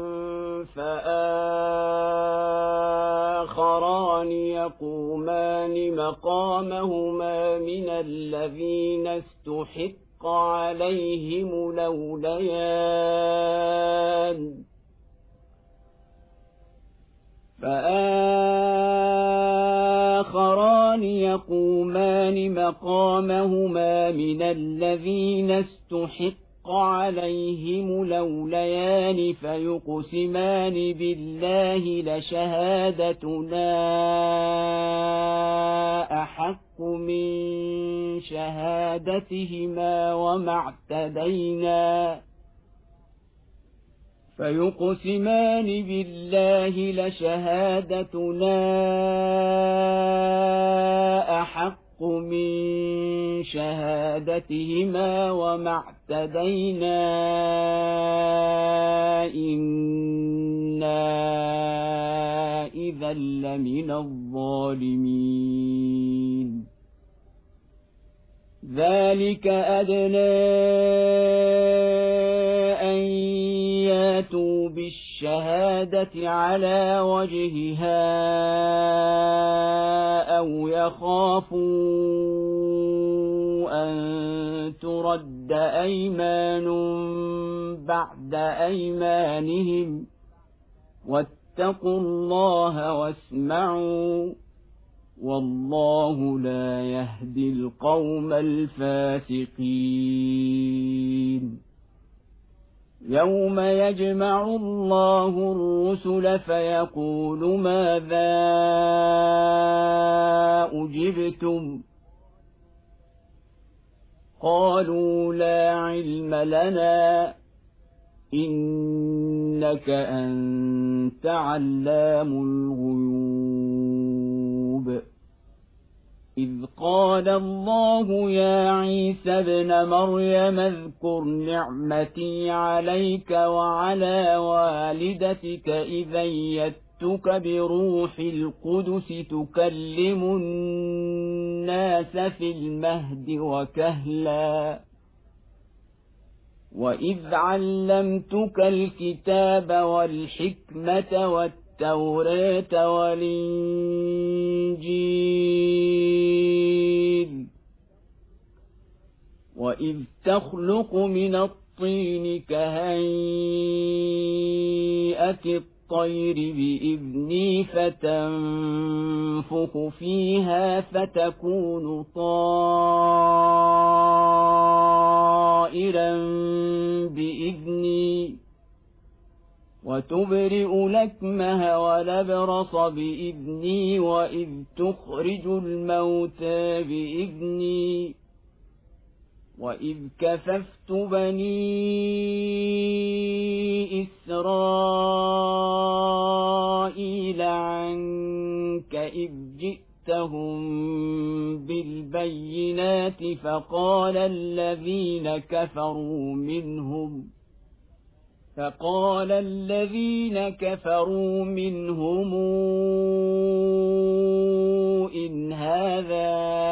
فآخران يقومان مقامهما من الذين استحق عليهم الأوليان فآخران يقومان مقامهما من الذين استحق عليهم الأوليان فيقسمان بالله لشهادتنا أحق من شهادتهما وما اعتدينا فيقسمان بالله لشهادتنا أحق من شهادتهما وما اعتدينا إنا إذا لمن الظالمين ذلك أدنى أن ياتوا بالشهادة على وجهها أو يخافوا أن ترد أيمان بعد أيمانهم واتقوا الله واسمعوا والله لا يهدي القوم الفاسقين يوم يجمع الله الرسل فيقول ماذا أجبتم قالوا لا علم لنا إنك أنت علام الغيوب إذ قال الله يا عيسى ابن مريم اذكر نعمتي عليك وعلى والدتك إذ أيدتك بروح القدس تكلم الناس في المهد وكهلا وإذ علمتك الكتاب والحكمة والتوراة والإنجيل وإذ تخلق من الطين كهيئة الطير بإذني فتنفخ فيها فتكون طائرا بإذني وتبرئ الأكمه والأبرص بإذني وإذ تخرج الموتى بإذني وإذ كففت بني إسرائيل عنك إذ جئتهم بالبينات فقال الذين كفروا منهم إن هذا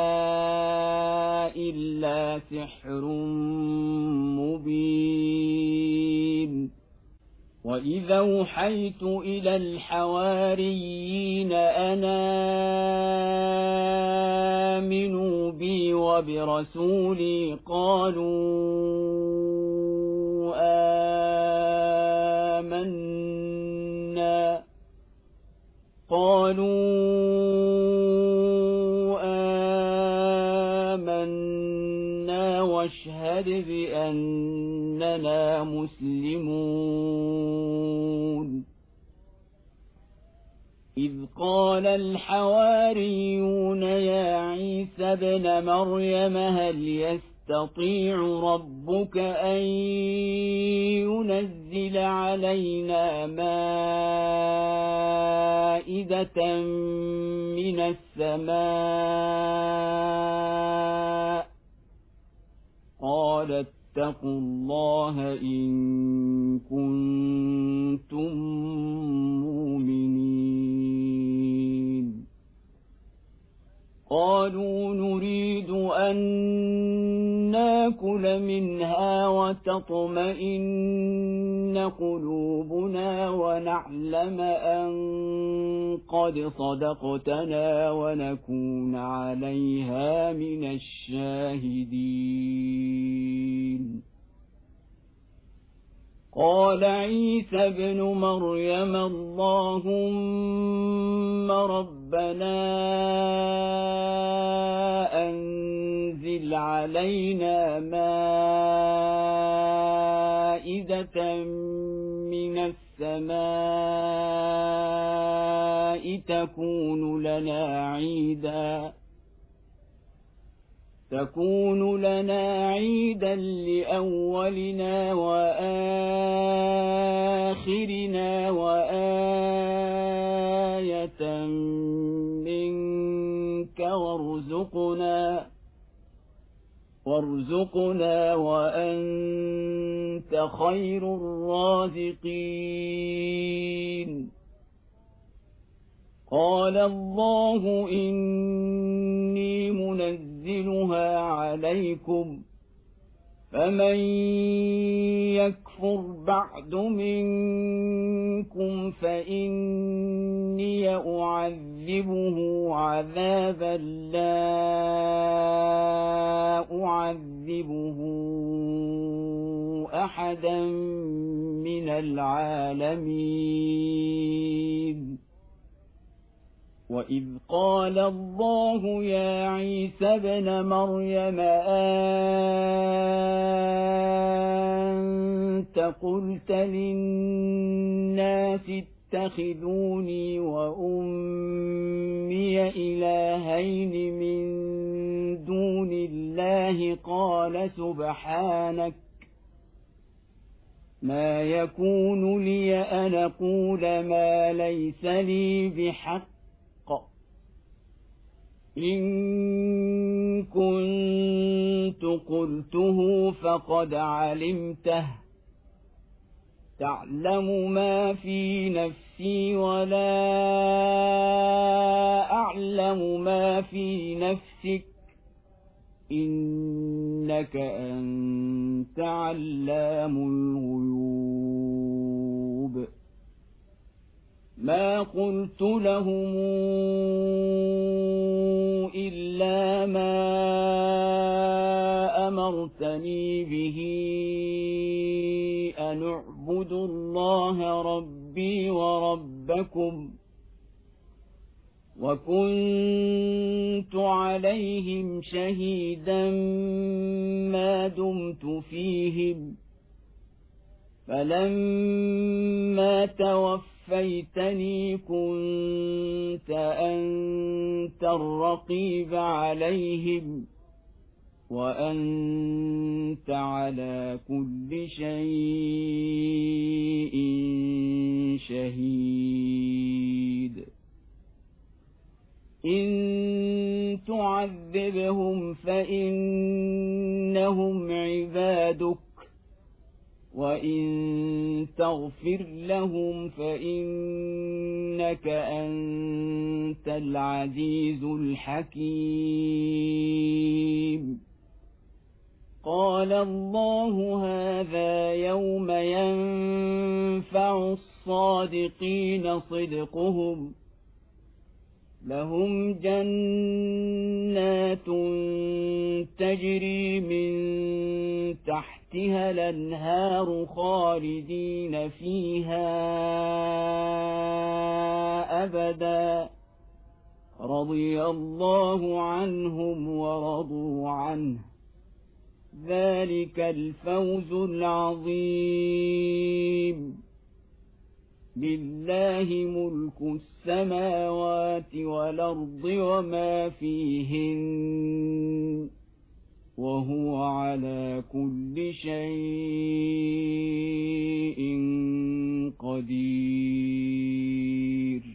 إلا سحر مبين وإذا أوحيت إلى الحواريين أن آمنوا بي وبرسولي آمنا واشهد بأننا مسلمون إذ قال الحواريون يا عيسى ابن مريم هل يستطيع ربك أن ينزل علينا مائدة من السماء قال اتقوا الله إن كنتم مؤمنين قالوا نريد أن ناكل منها وتطمئن قلوبنا ونعلم أن قد صدقتنا ونكون عليها من الشاهدين قال عيسى ابن مريم اللهم ربنا أنزل علينا مائدة من السماء تكون لنا عيدا لأولنا وآخرنا وآية منك وارزقنا وأنت خير الرازقين قال الله إني منزلها عليكم فمن يكفر بعد منكم فإني أعذبه عذابا لا أعذبه أحدا من العالمين وإذ قال الله يا عيسى ابن مريم أنت قلت للناس اتخذوني وأمي إلهين من دون الله قال سبحانك ما يكون لي أن أقول ما ليس لي بحق إن كنت قلته فقد علمته تعلم ما في نفسي ولا أعلم ما في نفسك إنك أنت أنت علام الغيوب ما قلت لهم إلا ما أمرتني به أن اعبدوا الله ربي وربكم وكنت عليهم شهيدا ما دمت فيهم فلما توفيتني كنت أنت الرقيب عليهم وأنت على كل شيء شهيد إن تعذبهم فإنهم عبادك وإن تغفر لهم فإنك أنت العزيز الحكيم قال الله هذا يوم ينفع الصادقين صدقهم لهم جنات تجري من تحتها الأنهار خالدين فيها أبدا رضي الله عنهم ورضوا عنه ذلك الفوز العظيم لله ملك السماوات والأرض وما فيهن وهو على كل شيء قدير